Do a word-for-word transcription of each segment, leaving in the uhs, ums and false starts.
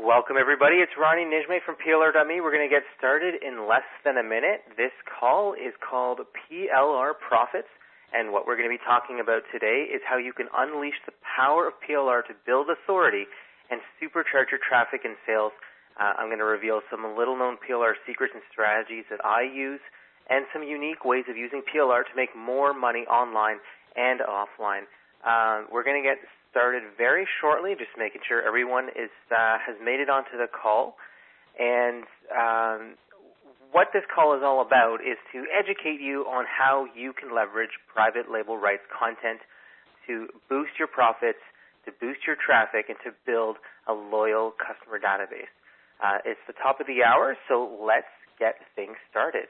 Welcome, everybody. It's Ronnie Nijme from P L R dot me. We're going to get started in less than a minute. This call is called P L R Profits, and what we're going to be talking about today is how you can unleash the power of P L R to build authority and supercharge your traffic and sales. Uh, I'm going to reveal some little-known P L R secrets and strategies that I use and some unique ways of using P L R to make more money online and offline. Uh, we're going to get started very shortly, just making sure everyone is uh, has made it onto the call. And um, what this call is all about is to educate you on how you can leverage private label rights content to boost your profits, to boost your traffic, and to build a loyal customer database. Uh, it's the top of the hour, so let's get things started.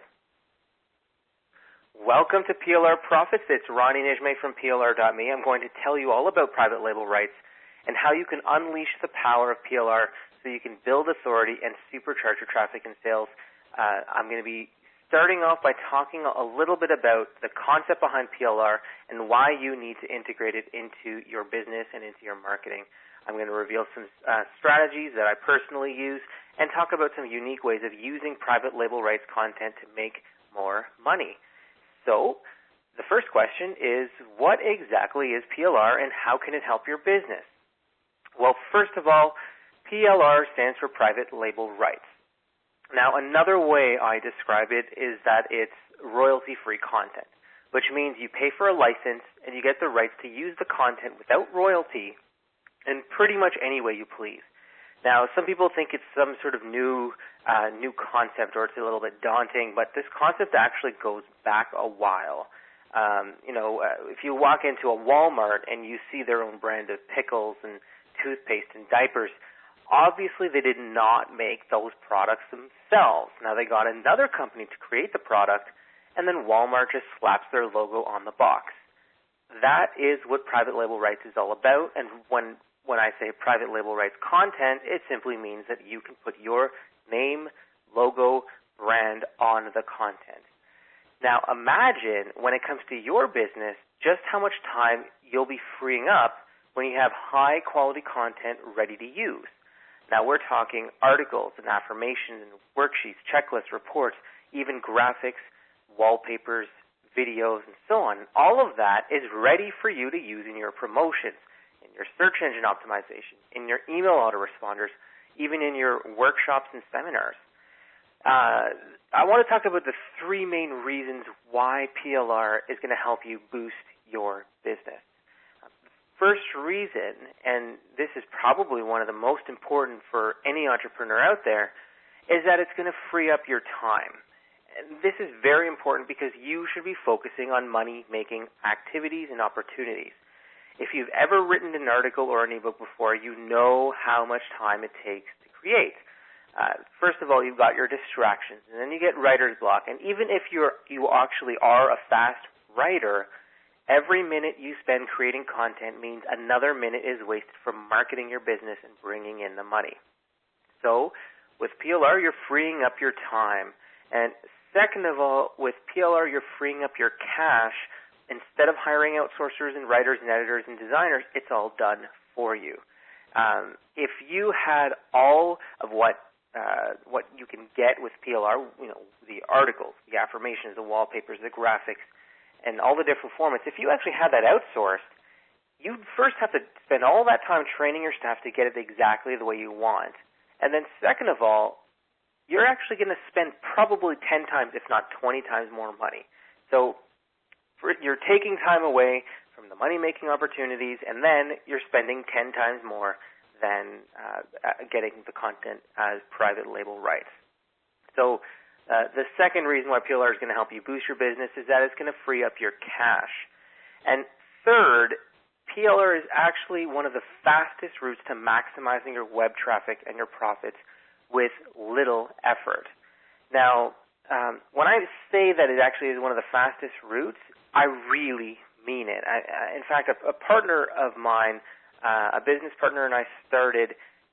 Welcome to P L R Profits. It's Ronnie Nijme from P L R dot me. I'm going to tell you all about private label rights and how you can unleash the power of P L R so you can build authority and supercharge your traffic and sales. Uh, I'm going to be starting off by talking a little bit about the concept behind P L R and why you need to integrate it into your business and into your marketing. I'm going to reveal some uh, strategies that I personally use and talk about some unique ways of using private label rights content to make more money. So, the first question is, what exactly is P L R and how can it help your business? Well, first of all, P L R stands for Private Label Rights. Now, another way I describe it is that it's royalty-free content, which means you pay for a license and you get the rights to use the content without royalty in pretty much any way you please. Now, some people think it's some sort of new uh, new concept or it's a little bit daunting, but this concept actually goes back a while. Um, you know, uh, if you walk into a Walmart and you see their own brand of pickles and toothpaste and diapers, obviously they did not make those products themselves. Now, they got another company to create the product, and then Walmart just slaps their logo on the box. That is what private label rights is all about, and when When I say private label rights content, it simply means that you can put your name, logo, brand on the content. Now imagine when it comes to your business just how much time you'll be freeing up when you have high quality content ready to use. Now we're talking articles and affirmations and worksheets, checklists, reports, even graphics, wallpapers, videos, and so on. All of that is ready for you to use in your promotions, in your search engine optimization, in your email autoresponders, even in your workshops and seminars. Uh, I want to talk about the three main reasons why P L R is going to help you boost your business. First reason, and this is probably one of the most important for any entrepreneur out there, is that it's going to free up your time. And this is very important because you should be focusing on money-making activities and opportunities. If you've ever written an article or an ebook before, you know how much time it takes to create. Uh, first of all, you've got your distractions, and then you get writer's block. And even if you're, you actually are a fast writer, every minute you spend creating content means another minute is wasted from marketing your business and bringing in the money. So with P L R, you're freeing up your time. And second of all, with P L R, you're freeing up your cash. Instead of hiring outsourcers and writers and editors and designers, it's all done for you. Um, if you had all of what uh, what you can get with P L R, you know, the articles, the affirmations, the wallpapers, the graphics, and all the different formats, if you actually had that outsourced, you'd first have to spend all that time training your staff to get it exactly the way you want. And then second of all, you're actually going to spend probably ten times, if not twenty times more money. So you're taking time away from the money-making opportunities, and then you're spending ten times more than uh, getting the content as private label rights. So uh, the second reason why P L R is going to help you boost your business is that it's going to free up your cash. And third, P L R is actually one of the fastest routes to maximizing your web traffic and your profits with little effort. Now, um, when I say that it actually is one of the fastest routes, I really mean it. I, I, in fact, a, a partner of mine, uh, a business partner, and I started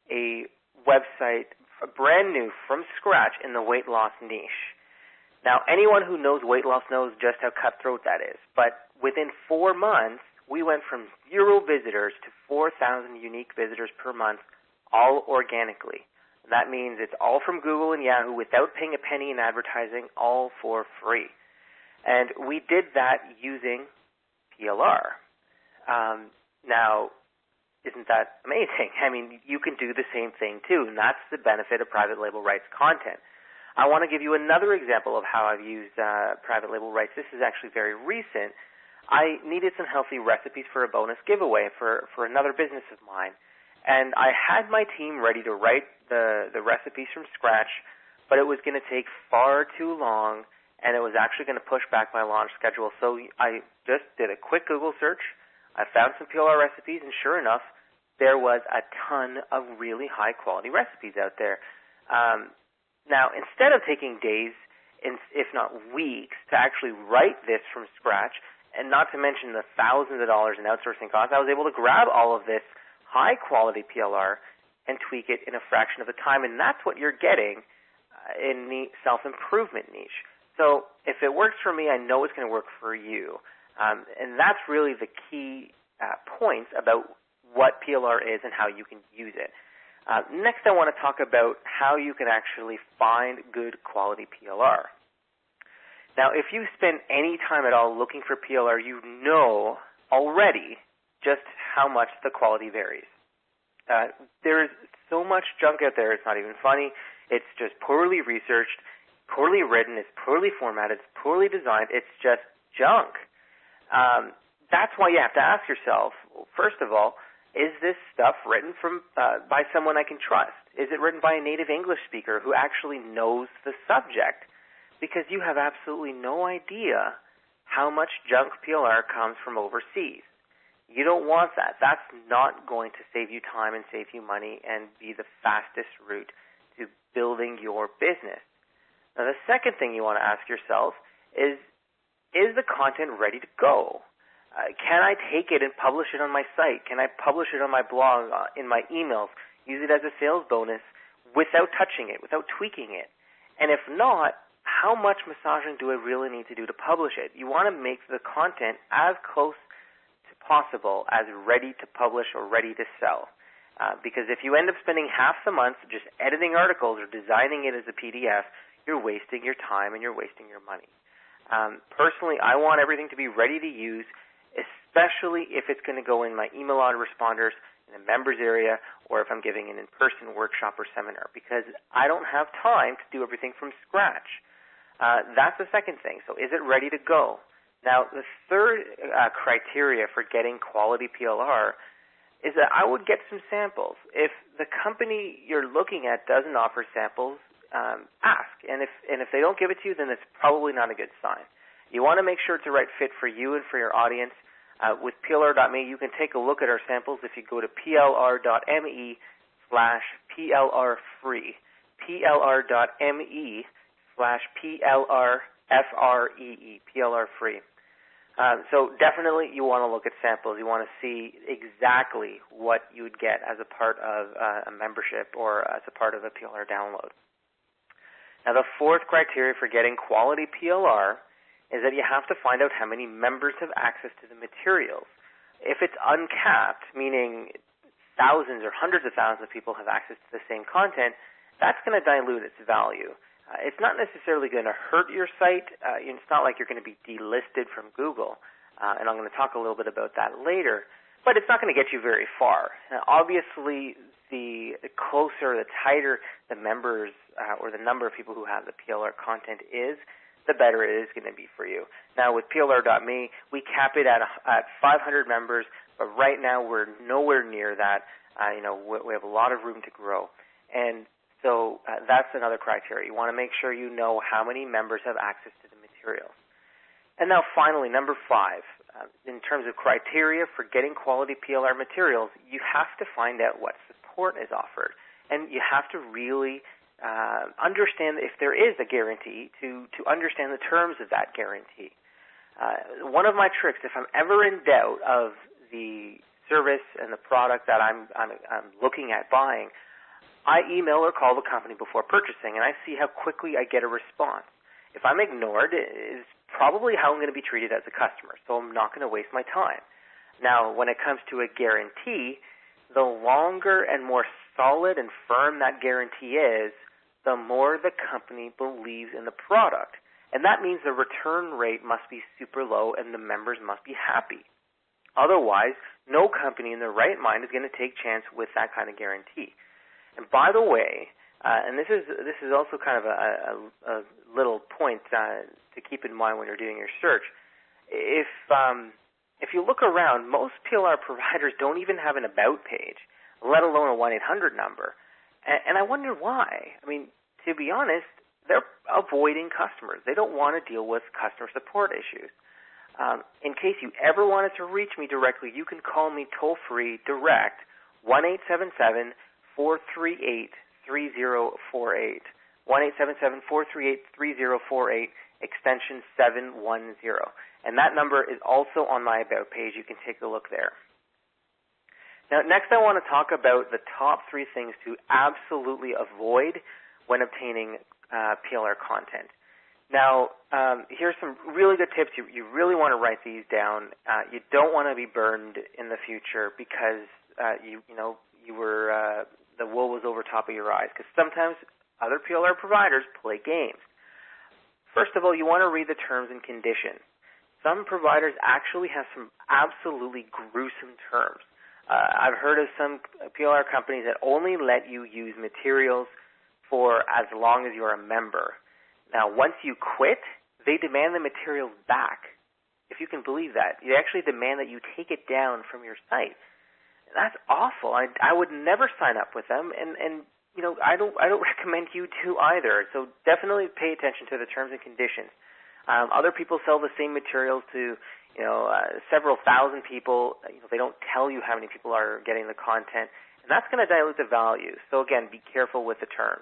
a website, brand new, from scratch in the weight loss niche. Now, anyone who knows weight loss knows just how cutthroat that is. But within four months, we went from zero visitors to four thousand unique visitors per month, all organically. That means it's all from Google and Yahoo without paying a penny in advertising, all for free. And we did that using P L R. Um, now, isn't that amazing? I mean, you can do the same thing too, and that's the benefit of private label rights content. I want to give you another example of how I've used uh, private label rights. This is actually very recent. I needed some healthy recipes for a bonus giveaway for, for another business of mine. And I had my team ready to write the, the recipes from scratch, but it was going to take far too long, and it was actually going to push back my launch schedule. So I just did a quick Google search. I found some P L R recipes, and sure enough, there was a ton of really high-quality recipes out there. Um, now, instead of taking days, if not weeks, to actually write this from scratch, and not to mention the thousands of dollars in outsourcing costs, I was able to grab all of this high-quality P L R and tweak it in a fraction of the time, and that's what you're getting uh, in the self-improvement niche. So if it works for me, I know it's going to work for you, um, and that's really the key uh, points about what P L R is and how you can use it. Uh, next, I want to talk about how you can actually find good quality P L R. Now, if you spend any time at all looking for P L R, you know already just how much the quality varies. Uh, there's so much junk out there, it's not even funny. It's just poorly researched, poorly written, it's poorly formatted, it's poorly designed, it's just junk. Um, that's why you have to ask yourself, first of all, is this stuff written from uh, by someone I can trust? Is it written by a native English speaker who actually knows the subject? Because you have absolutely no idea how much junk P L R comes from overseas. You don't want that. That's not going to save you time and save you money and be the fastest route to building your business. Now, the second thing you want to ask yourself is, is the content ready to go? Uh, can I take it and publish it on my site? Can I publish it on my blog, uh, in my emails, use it as a sales bonus without touching it, without tweaking it? And if not, how much massaging do I really need to do to publish it? You want to make the content as close possible as ready to publish or ready to sell. Uh, because if you end up spending half the month just editing articles or designing it as a P D F, you're wasting your time and you're wasting your money. Um, personally, I want everything to be ready to use, especially if it's going to go in my email autoresponders in the members area or if I'm giving an in-person workshop or seminar, because I don't have time to do everything from scratch. Uh, that's the second thing. So is it ready to go? Now, the third uh, criteria for getting quality P L R is that I would get some samples. If the company you're looking at doesn't offer samples, um, ask. And if and if they don't give it to you, then it's probably not a good sign. You want to make sure it's the right fit for you and for your audience. Uh, with P L R dot me, you can take a look at our samples if you go to P L R dot me slash P L R free. P L R dot me slash P L R F R E E, P L R free. Um, so definitely you want to look at samples. You want to see exactly what you would get as a part of uh, a membership or as a part of a P L R download. Now, the fourth criteria for getting quality P L R is that you have to find out how many members have access to the materials. If it's uncapped, meaning thousands or hundreds of thousands of people have access to the same content, that's going to dilute its value. Uh, it's not necessarily going to hurt your site. Uh, it's not like you're going to be delisted from Google, uh, and I'm going to talk a little bit about that later, but it's not going to get you very far. Now, obviously, the closer, the tighter the members uh, or the number of people who have the P L R content is, the better it is going to be for you. Now, with P L R dot me, we cap it at, at five hundred members, but right now we're nowhere near that. Uh, you know, we, we have a lot of room to grow, and So uh, that's another criteria. You want to make sure you know how many members have access to the materials. And now finally, number five, uh, in terms of criteria for getting quality P L R materials, you have to find out what support is offered. And you have to really uh, understand if there is a guarantee to, to understand the terms of that guarantee. Uh, one of my tricks, if I'm ever in doubt of the service and the product that I'm, I'm, I'm looking at buying, I email or call the company before purchasing, and I see how quickly I get a response. If I'm ignored, it's probably how I'm going to be treated as a customer, so I'm not going to waste my time. Now, when it comes to a guarantee, the longer and more solid and firm that guarantee is, the more the company believes in the product. And that means the return rate must be super low and the members must be happy. Otherwise, no company in their right mind is going to take chance with that kind of guarantee. And by the way, uh, and this is this is also kind of a, a, a little point uh, to keep in mind when you're doing your search. If um, if you look around, most P L R providers don't even have an about page, let alone a one eight hundred number. And, and I wonder why. I mean, to be honest, they're avoiding customers. They don't want to deal with customer support issues. Um, in case you ever wanted to reach me directly, you can call me toll-free direct, one eight seven seven, four three eight, three zero four eight, one eight seven seven, four three eight, three zero four eight, extension seven one zero. And that number is also on my About page. You can take a look there. Now, next I want to talk about the top three things to absolutely avoid when obtaining uh, P L R content. Now, um, here's some really good tips. You, you really want to write these down. Uh, you don't want to be burned in the future because uh, you you know you were uh, the wool was over top of your eyes. Because sometimes other P L R providers play games. First of all, you want to read the terms and conditions. Some providers actually have some absolutely gruesome terms. Uh, I've heard of some P L R companies that only let you use materials for as long as you're a member. Now, once you quit, they demand the materials back. If you can believe that. They actually demand that you take it down from your site. That's awful. I, I would never sign up with them, and, and you know, I don't I don't recommend you to either. So definitely pay attention to the terms and conditions. Um, other people sell the same materials to, you know, uh, several thousand people. You know, they don't tell you how many people are getting the content, and that's going to dilute the value. So again, be careful with the terms.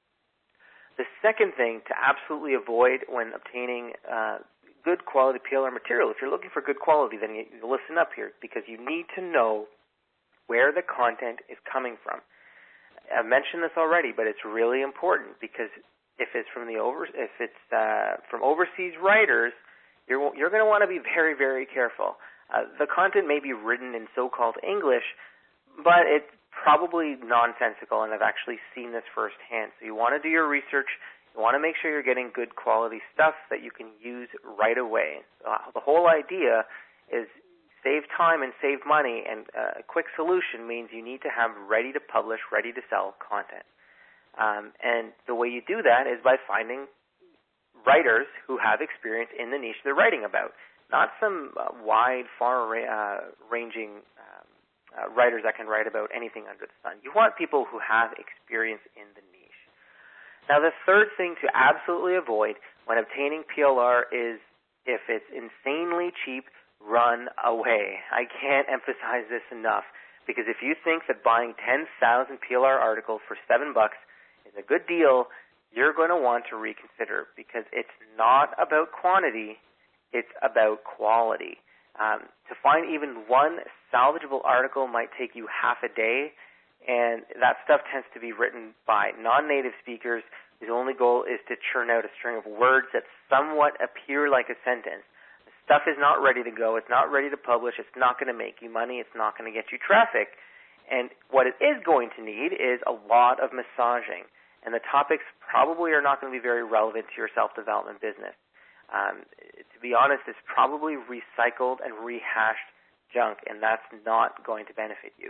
The second thing to absolutely avoid when obtaining uh, good quality P L R material, if you're looking for good quality, then you, you listen up here, because you need to know where the content is coming from. I've mentioned this already, but it's really important, because if it's from the over, if it's uh, from overseas writers, you're you're going to want to be very, very careful. Uh, the content may be written in so-called English, but it's probably nonsensical, and I've actually seen this firsthand. So you want to do your research. You want to make sure you're getting good quality stuff that you can use right away. Uh, the whole idea is save time and save money, and uh, a quick solution means you need to have ready-to-publish, ready-to-sell content. Um, and the way you do that is by finding writers who have experience in the niche they're writing about, not some uh, wide, far-ranging uh, uh, writers that can write about anything under the sun. You want people who have experience in the niche. Now, the third thing to absolutely avoid when obtaining P L R is, if it's insanely cheap, run away. I can't emphasize this enough, because if you think that buying ten thousand P L R articles for seven bucks is a good deal, you're going to want to reconsider, because it's not about quantity, it's about quality. Um, to find even one salvageable article might take you half a day, and that stuff tends to be written by non-native speakers whose only goal is to churn out a string of words that somewhat appear like a sentence. The stuff is not ready to go. It's not ready to publish. It's not going to make you money. It's not going to get you traffic. And what it is going to need is a lot of massaging. And the topics probably are not going to be very relevant to your self-development business. Um, to be honest, it's probably recycled and rehashed junk, and that's not going to benefit you.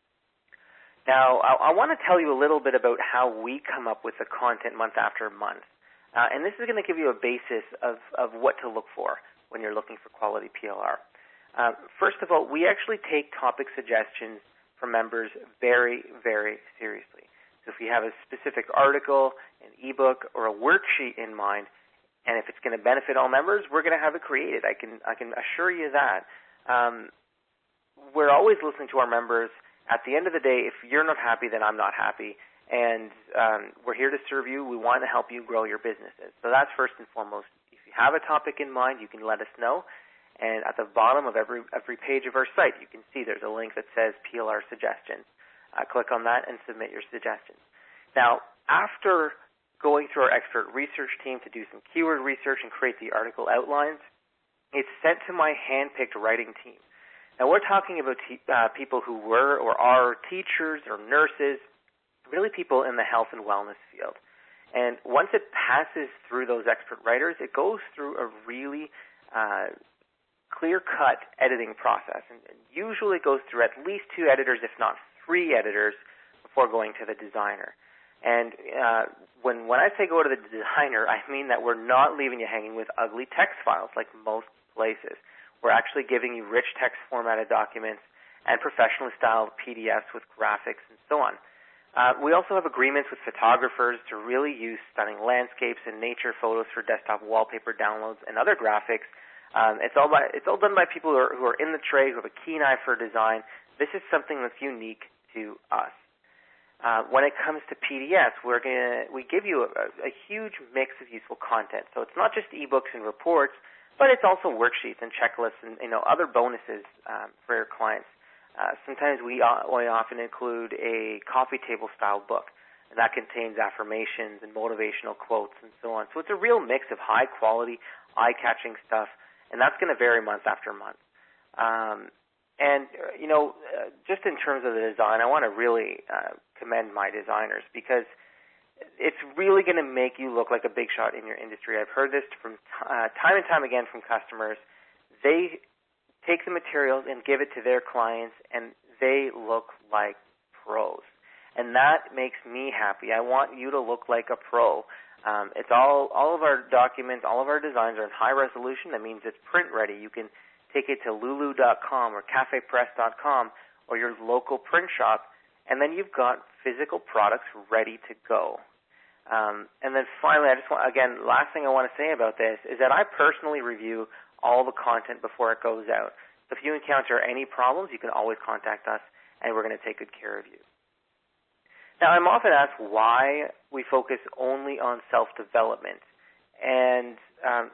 Now, I, I want to tell you a little bit about how we come up with the content month after month. Uh, and this is going to give you a basis of, of what to look for when you're looking for quality P L R. Uh, first of all, we actually take topic suggestions from members very, very seriously. So if you have a specific article, an ebook, or a worksheet in mind, and if it's going to benefit all members, we're going to have it created. I can I can assure you that. Um, we're always listening to our members. At the end of the day, if you're not happy, then I'm not happy. And um, we're here to serve you. We want to help you grow your businesses. So that's first and foremost. If you have a topic in mind, you can let us know. And at the bottom of every every page of our site, you can see there's a link that says P L R suggestions. Uh, click on that and submit your suggestions. Now, after going through our expert research team to do some keyword research and create the article outlines, it's sent to my hand-picked writing team. Now, we're talking about te- uh, people who were or are teachers or nurses really people in the health and wellness field. And once it passes through those expert writers, it goes through a really uh, clear-cut editing process. And usually it goes through at least two editors, if not three editors, before going to the designer. And uh, when when I say go to the designer, I mean that we're not leaving you hanging with ugly text files like most places. We're actually giving you rich text formatted documents and professionally styled P D Fs with graphics and so on. Uh, we also have agreements with photographers to really use stunning landscapes and nature photos for desktop wallpaper downloads and other graphics. Um, it's all by, it's all done by people who are, who are in the trade, who have a keen eye for design. This is something that's unique to us. Uh, when it comes to P D Fs, we're gonna we give you a, a huge mix of useful content. So it's not just ebooks and reports, but it's also worksheets and checklists and you know other bonuses um, for your clients. Uh, sometimes we, uh, we often include a coffee table style book, and that contains affirmations and motivational quotes and so on. So it's a real mix of high quality, eye catching stuff, and that's going to vary month after month. Um, And, you know, uh, just in terms of the design, I want to really uh, commend my designers because it's really going to make you look like a big shot in your industry. I've heard this from t- uh, time and time again from customers. They take the materials and give it to their clients, and they look like pros. And that makes me happy. I want you to look like a pro. Um, it's all, all of our documents, all of our designs are in high resolution. That means it's print ready. You can take it to lulu dot com or cafe press dot com or your local print shop, and then you've got physical products ready to go. Um, and then finally, I just want, again, last thing I want to say about this is that I personally review all the content before it goes out. So if you encounter any problems, you can always contact us, and we're going to take good care of you. Now, I'm often asked why we focus only on self-development, and um,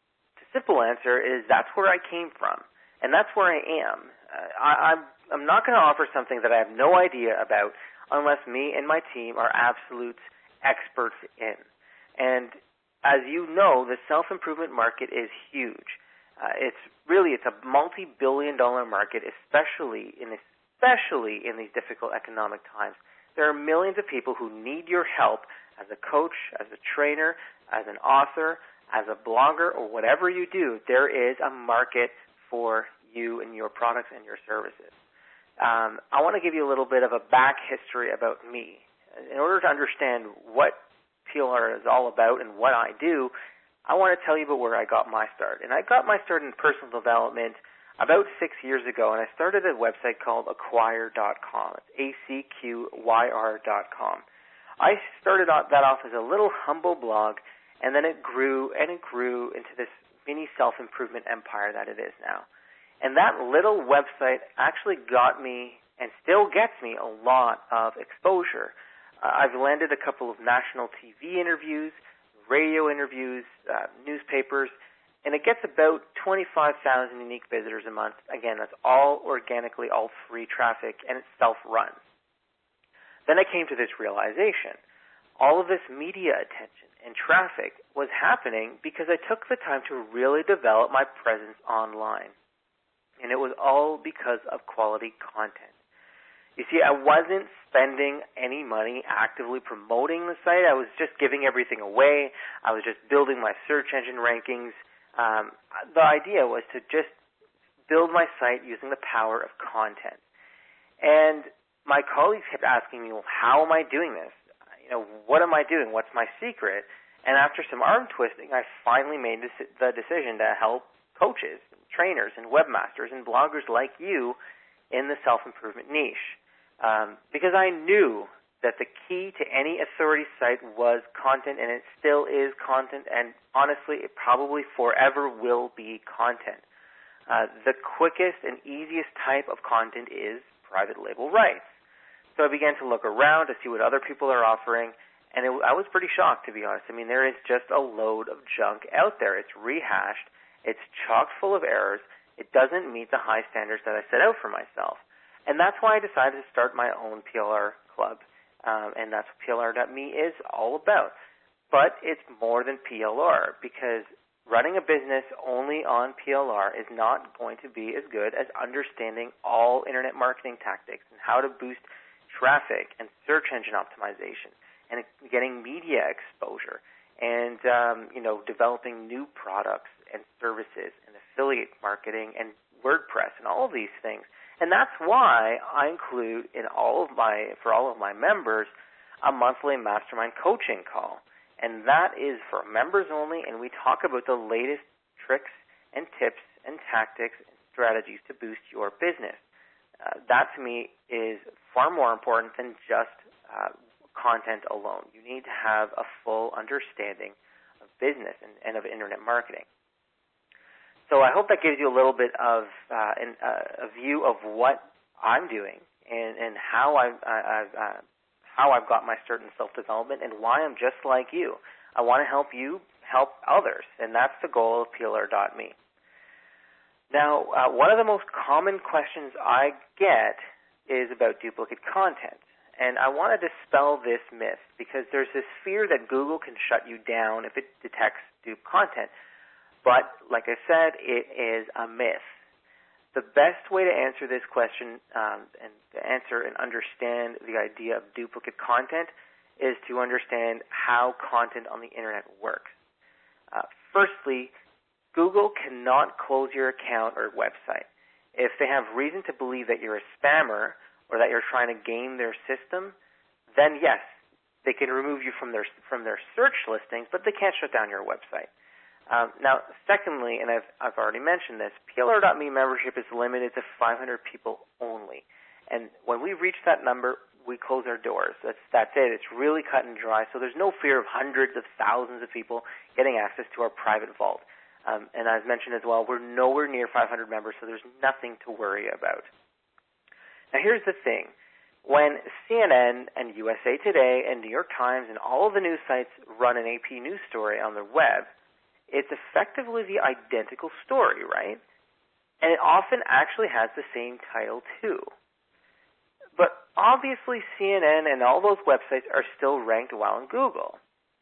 simple answer is that's where I came from, and that's where I am. Uh, I, I'm, I'm not going to offer something that I have no idea about unless me and my team are absolute experts in. And as you know, the self-improvement market is huge. Uh, it's really it's a multi-billion dollar market, especially in especially in these difficult economic times. There are millions of people who need your help as a coach, as a trainer, as an author, as a blogger, or whatever you do. There is a market for you and your products and your services. Um, I want to give you a little bit of a back history about me. In order to understand what P L R is all about and what I do, I want to tell you about where I got my start. And I got my start in personal development about six years ago, and I started a website called acquire dot com. It's A C Q Y R dot com. I started that off as a little humble blog, and then it grew and it grew into this mini self-improvement empire that it is now. And that little website actually got me and still gets me a lot of exposure. Uh, I've landed a couple of national T V interviews, radio interviews, uh, newspapers, and it gets about twenty-five thousand unique visitors a month. Again, that's all organically, all free traffic, and it self-runs. Then I came to this realization. All of this media attention and traffic was happening because I took the time to really develop my presence online. And it was all because of quality content. You see, I wasn't spending any money actively promoting the site. I was just giving everything away. I was just building my search engine rankings. Um, the idea was to just build my site using the power of content. And my colleagues kept asking me, well, how am I doing this? You know, what am I doing? What's my secret? And after some arm twisting, I finally made the decision to help coaches, trainers, and webmasters and bloggers like you in the self-improvement niche. Um, because I knew that the key to any authority site was content, and it still is content, and honestly, it probably forever will be content. Uh, the quickest and easiest type of content is private label rights. So I began to look around to see what other people are offering, and it, I was pretty shocked, to be honest. I mean, there is just a load of junk out there. It's rehashed. It's chock full of errors. It doesn't meet the high standards that I set out for myself. And that's why I decided to start my own P L R club, um, and that's what P L R dot me is all about. But it's more than P L R, because running a business only on P L R is not going to be as good as understanding all internet marketing tactics and how to boost traffic and search engine optimization and getting media exposure and, um, you know, developing new products and services and affiliate marketing and WordPress and all of these things. And that's why I include in all of my, for all of my members, a monthly mastermind coaching call. And that is for members only, and we talk about the latest tricks and tips and tactics and strategies to boost your business. Uh, that to me is far more important than just uh, content alone. You need to have a full understanding of business and, and of internet marketing. So I hope that gives you a little bit of uh, an, uh, a view of what I'm doing and, and how I've, I've uh, how I've got my certain self-development and why I'm just like you. I want to help you help others, and that's the goal of P L R dot me. Now, uh, one of the most common questions I get is about duplicate content, and I want to dispel this myth because there's this fear that Google can shut you down if it detects dupe content. But, like I said, it is a myth. The best way to answer this question um, and to answer and understand the idea of duplicate content is to understand how content on the internet works. Uh, firstly, Google cannot close your account or website. If they have reason to believe that you're a spammer or that you're trying to game their system, then yes, they can remove you from their from their search listings, but they can't shut down your website. Um, now, secondly, and I've, I've already mentioned this, P L R dot me membership is limited to five hundred people only. And when we reach that number, we close our doors. That's, that's it. It's really cut and dry. So there's no fear of hundreds of thousands of people getting access to our private vault. Um, and as mentioned as well, we're nowhere near five hundred members, so there's nothing to worry about. Now, here's the thing. When C N N and U S A Today and New York Times and all of the news sites run an A P news story on their web, it's effectively the identical story, right? And it often actually has the same title, too. But obviously C N N and all those websites are still ranked well in Google.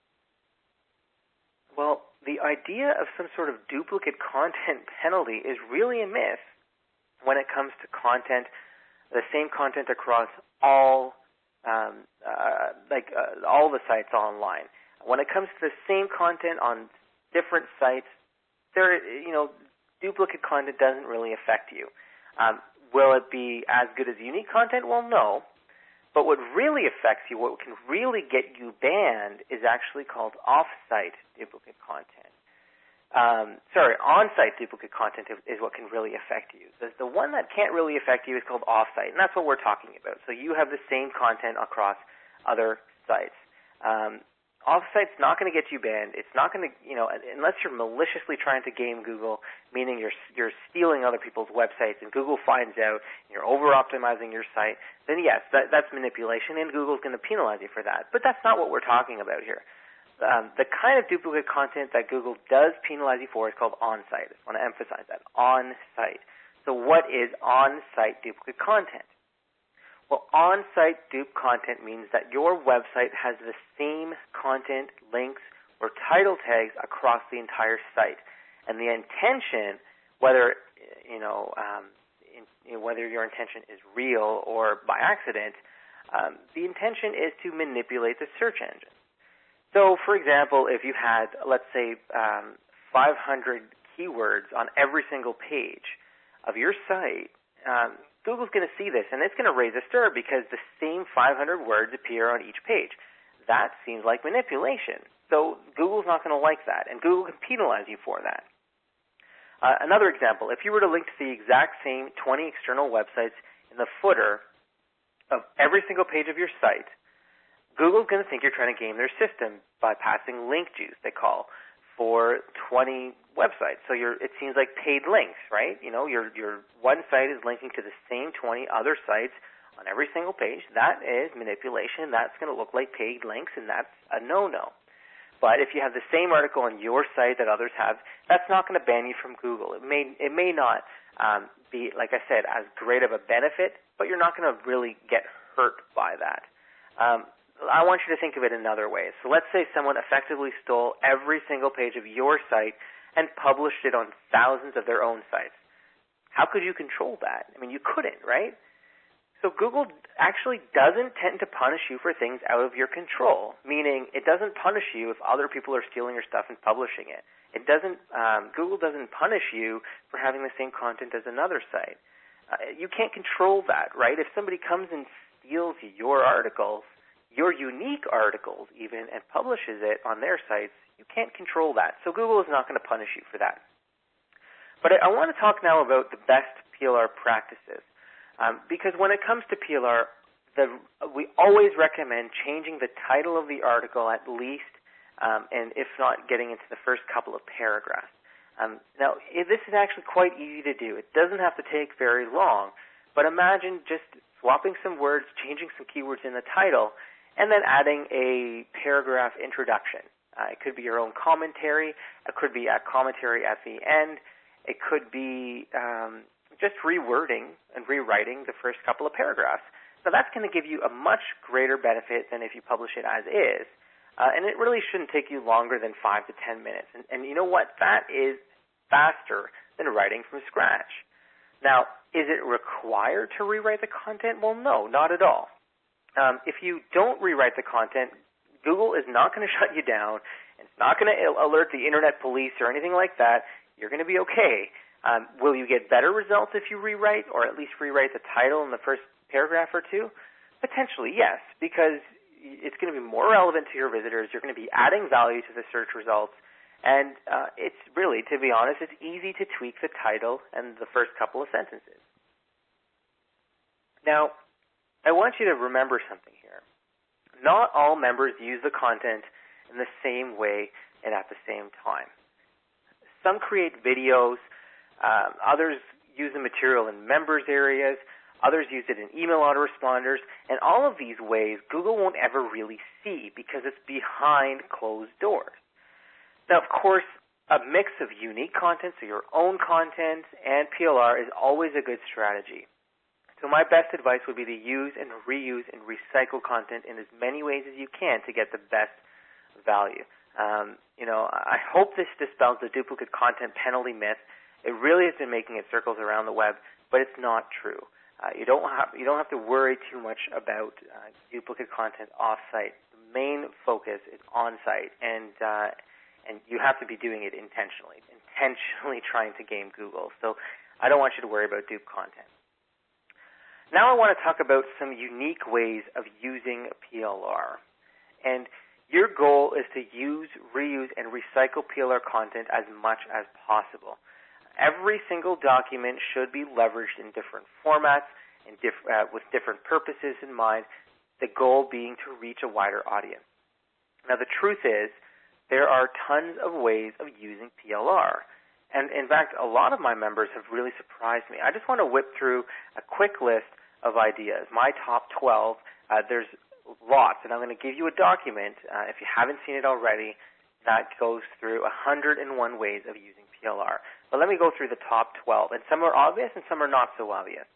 Well, the idea of some sort of duplicate content penalty is really a myth when it comes to content, the same content across all, um, uh, like uh, all the sites online. When it comes to the same content on different sites, there, you know, duplicate content doesn't really affect you. Um, will it be as good as unique content? Well, no. But what really affects you, what can really get you banned, is actually called off-site duplicate content. Um, sorry, on-site duplicate content is what can really affect you. The, the one that can't really affect you is called off-site, and that's what we're talking about. So you have the same content across other sites. Um, Off-site's not going to get you banned. It's not going to, you know, unless you're maliciously trying to game Google, meaning you're you're stealing other people's websites, and Google finds out and you're over-optimizing your site, then yes, that, that's manipulation, and Google's going to penalize you for that. But that's not what we're talking about here. Um, the kind of duplicate content that Google does penalize you for is called on-site. I just want to emphasize that, on-site. So what is on-site duplicate content? Well, on-site dupe content means that your website has the same content, links, or title tags across the entire site. And the intention, whether, you know, um, in, you know, whether your intention is real or by accident, um, the intention is to manipulate the search engine. So, for example, if you had, let's say, um, five hundred keywords on every single page of your site, um, Google's going to see this, and it's going to raise a stir because the same five hundred words appear on each page. That seems like manipulation. So Google's not going to like that, and Google can penalize you for that. Uh, another example, if you were to link to the exact same twenty external websites in the footer of every single page of your site, Google's going to think you're trying to game their system by passing link juice, they call, for twenty websites. So you're, it seems like paid links, right? You know, your your one site is linking to the same twenty other sites on every single page. That is manipulation. That's going to look like paid links, and that's a no-no. But if you have the same article on your site that others have, that's not going to ban you from Google. It may it may not um, be, like I said, as great of a benefit, but you're not going to really get hurt by that. Um, I want you to think of it another way. So let's say someone effectively stole every single page of your site and published it on thousands of their own sites. How could you control that? I mean, you couldn't, right? So Google actually doesn't tend to punish you for things out of your control, meaning it doesn't punish you if other people are stealing your stuff and publishing it. It doesn't. Um, Google doesn't punish you for having the same content as another site. Uh, you can't control that, right? If somebody comes and steals your articles, your unique articles even, and publishes it on their sites, you can't control that. So Google is not going to punish you for that. But I, I want to talk now about the best P L R practices. Um, because when it comes to P L R, the, we always recommend changing the title of the article at least, um, and if not, getting into the first couple of paragraphs. Um, now, this is actually quite easy to do. It doesn't have to take very long, but imagine just swapping some words, changing some keywords in the title, and then adding a paragraph introduction. Uh, it could be your own commentary. It could be a commentary at the end. It could be um, just rewording and rewriting the first couple of paragraphs. Now, that's going to give you a much greater benefit than if you publish it as is. Uh, and it really shouldn't take you longer than five to ten minutes. And, and you know what? That is faster than writing from scratch. Now, is it required to rewrite the content? Well, no, not at all. Um, if you don't rewrite the content, Google is not going to shut you down. It's not going to alert the internet police or anything like that. You're going to be okay. Um, will you get better results if you rewrite, or at least rewrite the title in the first paragraph or two? Potentially, yes, because it's going to be more relevant to your visitors. You're going to be adding value to the search results. And uh, it's really, to be honest, it's easy to tweak the title and the first couple of sentences. Now, I want you to remember something here. Not all members use the content in the same way and at the same time. Some create videos. Um, others use the material in members areas. Others use it in email autoresponders. And all of these ways, Google won't ever really see because it's behind closed doors. Now, of course, a mix of unique content, so your own content, and P L R is always a good strategy. So my best advice would be to use and reuse and recycle content in as many ways as you can to get the best value. Um, you know, I hope this dispels the duplicate content penalty myth. It really has been making its circles around the web, but it's not true. Uh, you don't have you don't have to worry too much about uh, duplicate content off-site. The main focus is on-site, and uh, and you have to be doing it intentionally, intentionally trying to game Google. So I don't want you to worry about dupe content. Now I want to talk about some unique ways of using P L R, and your goal is to use, reuse, and recycle P L R content as much as possible. Every single document should be leveraged in different formats and diff- uh, with different purposes in mind, the goal being to reach a wider audience. Now, the truth is there are tons of ways of using P L R. And, in fact, a lot of my members have really surprised me. I just want to whip through a quick list of ideas, my top twelve. Uh, there's lots, and I'm going to give you a document, uh, if you haven't seen it already, that goes through one hundred one ways of using P L R. But let me go through the top twelve, and some are obvious and some are not so obvious.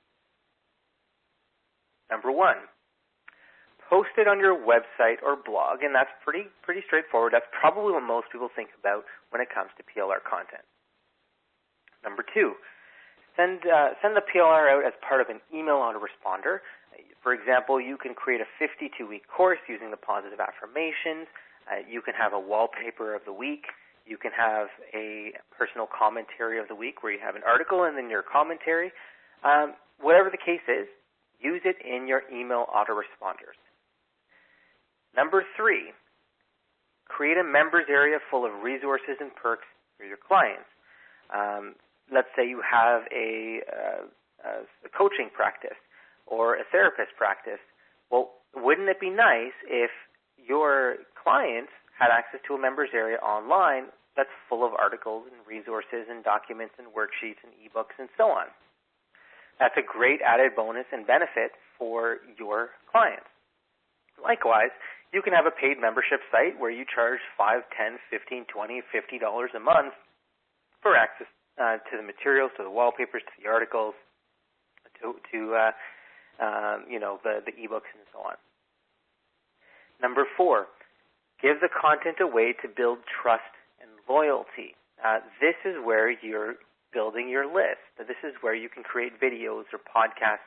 Number one, post it on your website or blog, and that's pretty pretty straightforward. That's probably what most people think about when it comes to P L R content. Number two, send uh, send the P L R out as part of an email autoresponder. For example, you can create a fifty-two week course using the positive affirmations. Uh, you can have a wallpaper of the week. You can have a personal commentary of the week where you have an article and then your commentary. Um, whatever the case is, use it in your email autoresponders. Number three, create a members area full of resources and perks for your clients. Um, let's say you have a, uh, a coaching practice or a therapist practice. Well, wouldn't it be nice if your clients had access to a members area online that's full of articles and resources and documents and worksheets and ebooks and so on? That's a great added bonus and benefit for your clients. Likewise, you can have a paid membership site where you charge five, ten, fifteen, twenty, fifty dollars a month for access uh, to the materials, to the wallpapers, to the articles, to, to uh, um, you know, the, the ebooks and so on. Number four, give the content away to build trust and loyalty. Uh, this is where you're building your list. This is where you can create videos or podcasts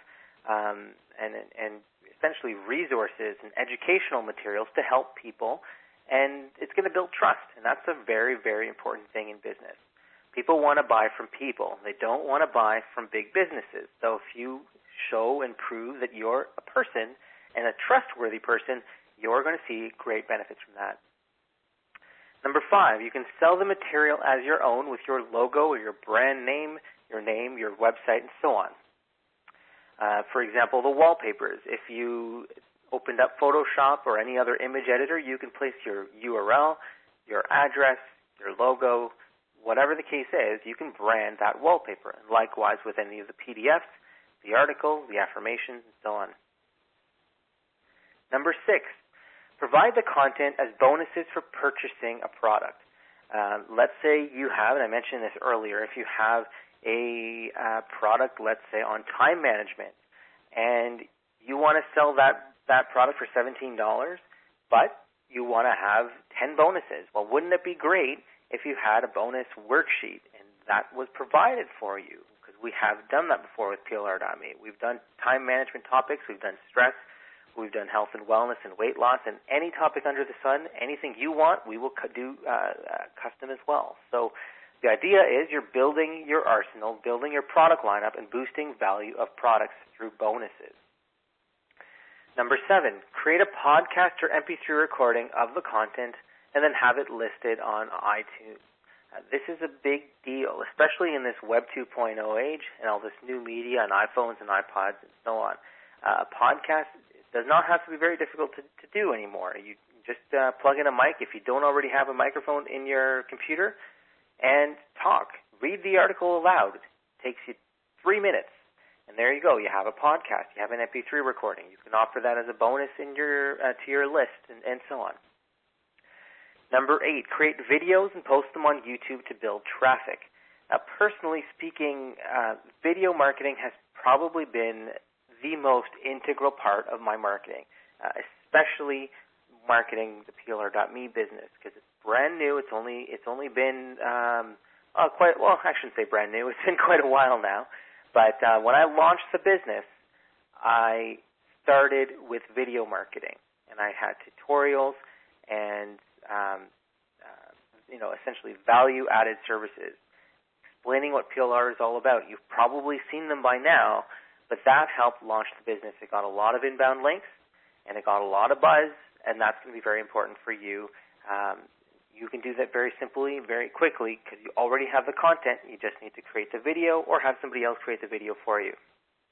um, and, and essentially resources and educational materials to help people, and it's going to build trust, and that's a very, very important thing in business. People want to buy from people. They don't want to buy from big businesses. So if you show and prove that you're a person and a trustworthy person, you're going to see great benefits from that. Number five, you can sell the material as your own with your logo or your brand name, your name, your website, and so on. Uh, for example, the wallpapers. If you opened up Photoshop or any other image editor, you can place your U R L, your address, your logo, whatever the case is, you can brand that wallpaper. And likewise with any of the P D Fs, the article, the affirmations, and so on. Number six, provide the content as bonuses for purchasing a product. Uh, let's say you have, and I mentioned this earlier, if you have a uh, product, let's say, on time management, and you want to sell that, that product for seventeen dollars, but you want to have ten bonuses. Well, wouldn't it be great if you had a bonus worksheet and that was provided for you? Because we have done that before with P L R dot me. We've done time management topics, we've done stress, we've done health and wellness and weight loss, and any topic under the sun, anything you want, we will do uh, uh, custom as well. So the idea is you're building your arsenal, building your product lineup, and boosting value of products through bonuses. Number seven, create a podcast or M P three recording of the content and then have it listed on iTunes. Uh, this is a big deal, especially in this Web two point oh age and all this new media on iPhones and iPods and so on. Uh, a podcast does not have to be very difficult to, to do anymore. You just uh, plug in a mic if you don't already have a microphone in your computer and talk. Read the article aloud. It takes you three minutes. And there you go. You have a podcast. You have an M P three recording. You can offer that as a bonus in your uh, to your list and, and so on. Number eight, create videos and post them on YouTube to build traffic. Now, personally speaking, uh, video marketing has probably been the most integral part of my marketing, uh, especially marketing the P L R dot me business, because it's brand new. It's only it's only been um, uh, quite well. I shouldn't say brand new. It's been quite a while now. But uh, when I launched the business, I started with video marketing, and I had tutorials and um, uh, you know, essentially value-added services, explaining what P L R is all about. You've probably seen them by now, but that helped launch the business. It got a lot of inbound links, and it got a lot of buzz, and that's going to be very important for you. Um, you can do that very simply, very quickly, because you already have the content. You just need to create the video or have somebody else create the video for you.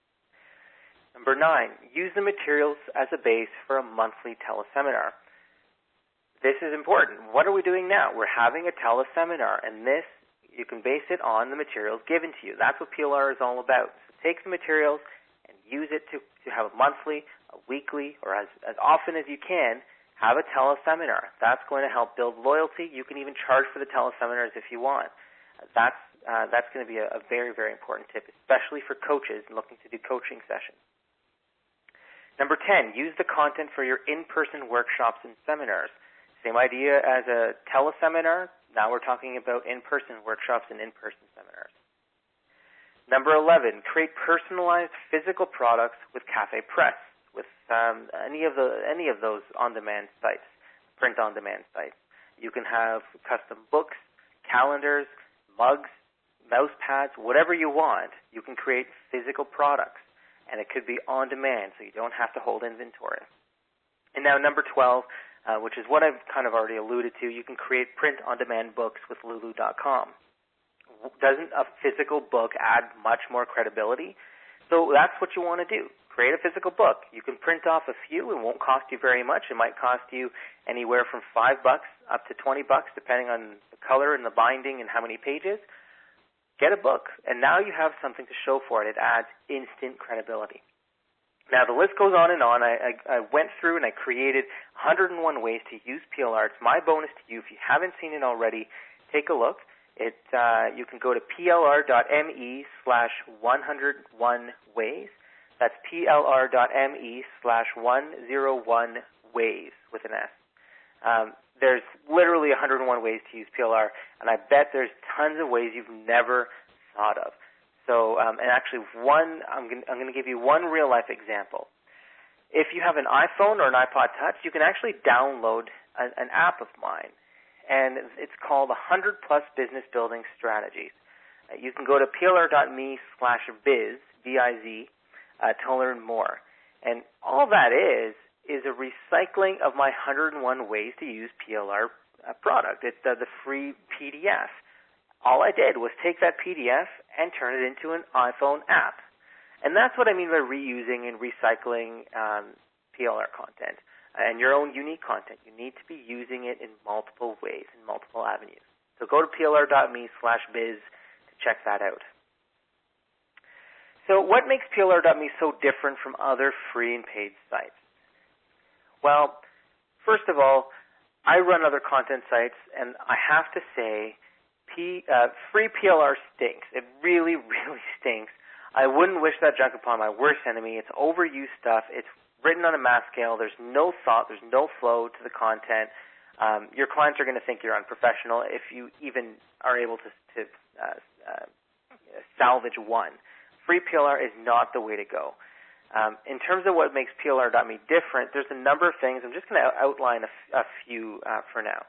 Number nine, use the materials as a base for a monthly teleseminar. This is important. What are we doing now? We're having a teleseminar, and this, you can base it on the materials given to you. That's what P L R is all about. So take the materials and use it to, to have a monthly, a weekly, or as, as often as you can, have a teleseminar. That's going to help build loyalty. You can even charge for the teleseminars if you want. That's, uh, that's going to be a, a very, very important tip, especially for coaches looking to do coaching sessions. Number ten, use the content for your in-person workshops and seminars. Same idea as a teleseminar. Now we're talking about in-person workshops and in-person seminars. Number eleven, create personalized physical products with Cafe Press, with um, any of the any of those on-demand sites, print-on-demand sites. You can have custom books, calendars, mugs, mouse pads, whatever you want. You can create physical products, and it could be on-demand, so you don't have to hold inventory. And now number twelve, Uh, which is what I've kind of already alluded to, you can create print-on-demand books with Lulu dot com. Doesn't a physical book add much more credibility? So that's what you want to do. Create a physical book. You can print off a few. It won't cost you very much. It might cost you anywhere from five bucks up to twenty bucks, depending on the color and the binding and how many pages. Get a book, and now you have something to show for it. It adds instant credibility. Now, the list goes on and on. I, I, I went through and I created one hundred one ways to use P L R. It's my bonus to you. If you haven't seen it already, take a look. It, uh, you can go to P L R dot me slash one oh one ways. That's P L R dot me slash one oh one ways with an S. Um, there's literally one hundred one ways to use P L R, and I bet there's tons of ways you've never thought of. So, um, and actually, one I'm going I'm going to give you one real life example. If you have an iPhone or an iPod Touch, you can actually download a, an app of mine, and it's called one hundred plus Business Building Strategies. Uh, you can go to plr.me slash biz, B I Z, uh, to learn more. And all that is is a recycling of my one hundred one ways to use P L R uh, product. It's uh, the free P D F. All I did was take that P D F and turn it into an iPhone app. And that's what I mean by reusing and recycling um, P L R content and your own unique content. You need to be using it in multiple ways, in multiple avenues. So go to plr.me slash biz to check that out. So what makes plr.me so different from other free and paid sites? Well, first of all, I run other content sites, and I have to say, P, uh, free P L R stinks. It really, really stinks. I wouldn't wish that junk upon my worst enemy. It's overused stuff. It's written on a mass scale. There's no thought. There's no flow to the content. Um, your clients are going to think you're unprofessional if you even are able to, to uh, uh, salvage one. Free P L R is not the way to go. Um, in terms of what makes plr.me different, there's a number of things. I'm just going to outline a, f- a few uh, for now.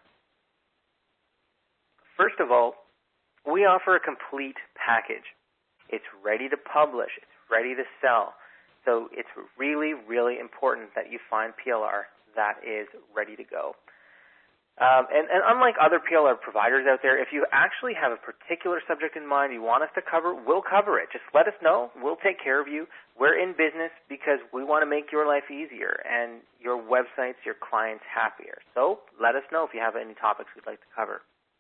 First of all, we offer a complete package. It's ready to publish. It's ready to sell. So it's really, really important that you find P L R that is ready to go. Um, and, and unlike other P L R providers out there, if you actually have a particular subject in mind you want us to cover, we'll cover it. Just let us know. We'll take care of you. We're in business because we want to make your life easier and your websites, your clients happier. So let us know if you have any topics we'd like to cover.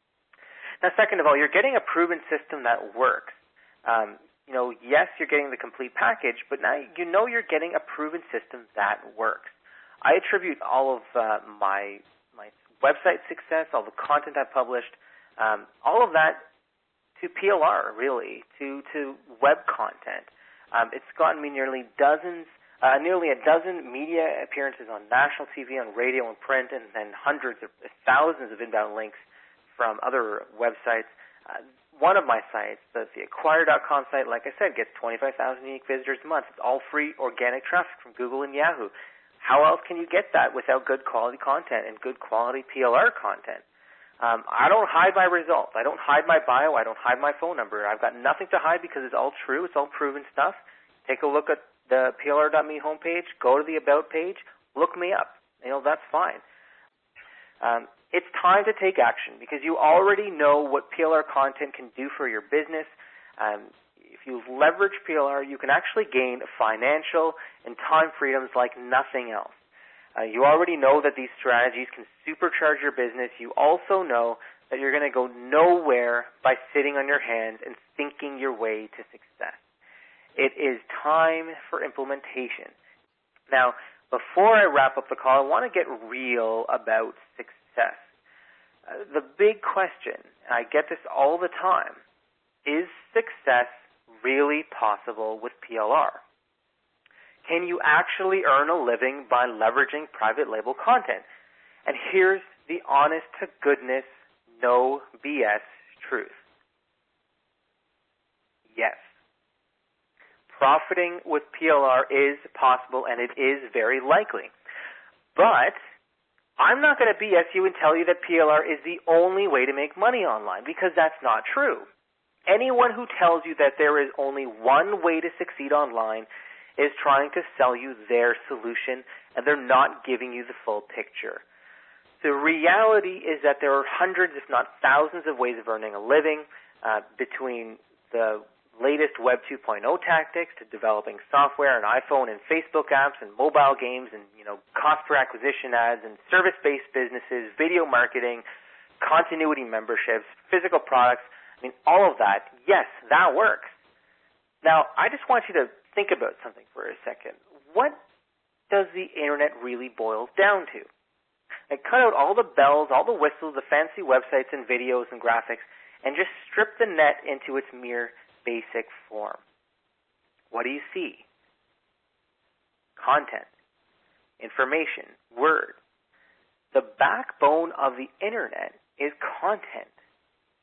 Now, second of all, you're getting a proven system that works. Um, you know, yes, you're getting the complete package, but now you know you're getting a proven system that works. I attribute all of uh, my my website success, all the content I published, um, all of that to P L R, really, to to web content. Um, it's gotten me nearly dozens, uh, nearly a dozen media appearances on national T V, on radio, and print, and then hundreds of thousands of inbound links from other websites. Uh, one of my sites, the, the acquire dot com site, like I said, gets twenty-five thousand unique visitors a month. It's all free organic traffic from Google and Yahoo. How else can you get that without good quality content and good quality P L R content? Um, I don't hide my results. I don't hide my bio. I don't hide my phone number. I've got nothing to hide because it's all true. It's all proven stuff. Take a look at the P L R dot me homepage. Go to the About page. Look me up. You know, that's fine. Um, it's time to take action because you already know what P L R content can do for your business. Um, if you leverage P L R, you can actually gain financial and time freedoms like nothing else. Uh, you already know that these strategies can supercharge your business. You also know that you're going to go nowhere by sitting on your hands and thinking your way to success. It is time for implementation. Now, before I wrap up the call, I want to get real about success. Uh, the big question, and I get this all the time, is success really possible with P L R? Can you actually earn a living by leveraging private label content? And here's the honest to goodness, no B S truth. Yes. Profiting with P L R is possible and it is very likely. But I'm not going to B S you and tell you that P L R is the only way to make money online because that's not true. Anyone who tells you that there is only one way to succeed online is trying to sell you their solution, and they're not giving you the full picture. The reality is that there are hundreds, if not thousands, of ways of earning a living, uh, between the latest Web two point oh tactics to developing software and iPhone and Facebook apps and mobile games and, you know, cost per acquisition ads and service-based businesses, video marketing, continuity memberships, physical products. I mean, all of that, yes, that works. Now, I just want you to think about something for a second. What does the internet really boil down to? Like, cut out all the bells, all the whistles, the fancy websites and videos and graphics, and just strip the net into its mere basic form. What do you see? Content, information, word. The backbone of the internet is content.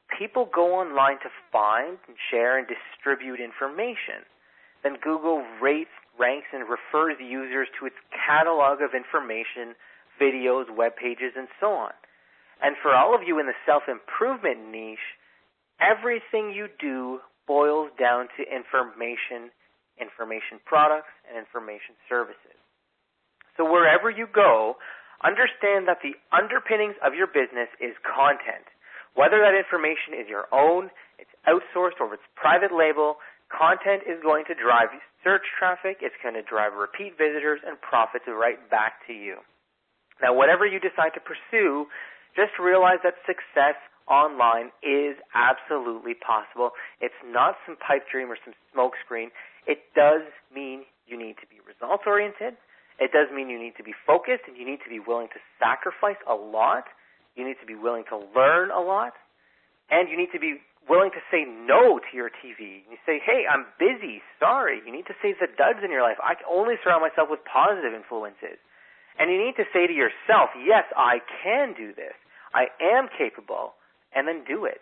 people go online to find and share and distribute information. Then Google rates, ranks, and refers users to its catalog of information, videos, web pages, and so on. And for all of you in the self-improvement niche, everything you do boils down to information, information products, and information services. So wherever you go, understand that the underpinnings of your business is content. Whether that information is your own, it's outsourced, or it's private label, content is going to drive search traffic, it's going to drive repeat visitors, and profits right back to you. Now, whatever you decide to pursue, just realize that success online is absolutely possible. It's not some pipe dream or some smoke screen. It does mean you need to be results-oriented. It does mean you need to be focused, and you need to be willing to sacrifice a lot. You need to be willing to learn a lot. And you need to be willing to say no to your T V. You say, hey, I'm busy, sorry. You need to say the duds in your life. I can only surround myself with positive influences. And you need to say to yourself, yes, I can do this. I am capable. And then do it.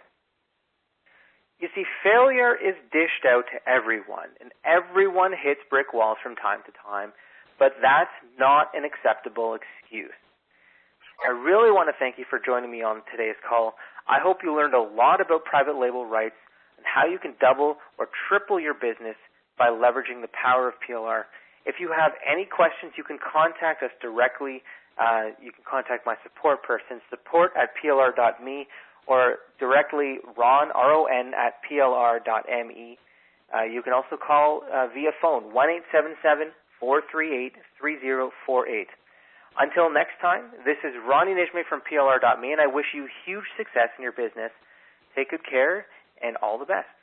You see, failure is dished out to everyone, and everyone hits brick walls from time to time, but that's not an acceptable excuse. I really want to thank you for joining me on today's call. I hope you learned a lot about private label rights and how you can double or triple your business by leveraging the power of P L R. If you have any questions, you can contact us directly. Uh, you can contact my support person, support at P L R dot me, or directly Ron, R O N, at P L R dot M E. Uh, you can also call uh, via phone, one eight seven seven, four three eight, three zero four eight. Until next time, this is Ronnie Nijme from P L R dot me, and I wish you huge success in your business. Take good care, and all the best.